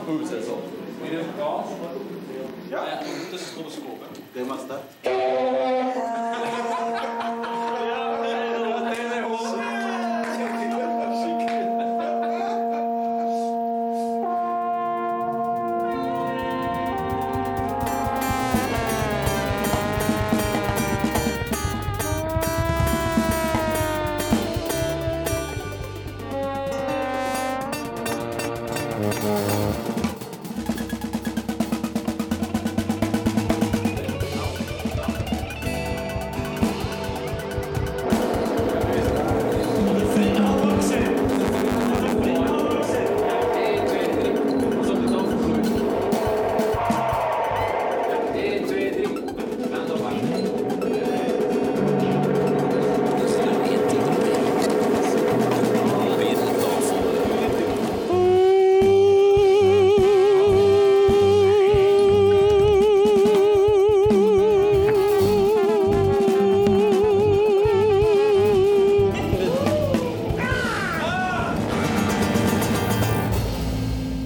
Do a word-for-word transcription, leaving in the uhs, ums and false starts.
goed is al. Moet je even gaan? Ja. Ja, ondertussen is het op de scope. Oké, maar start.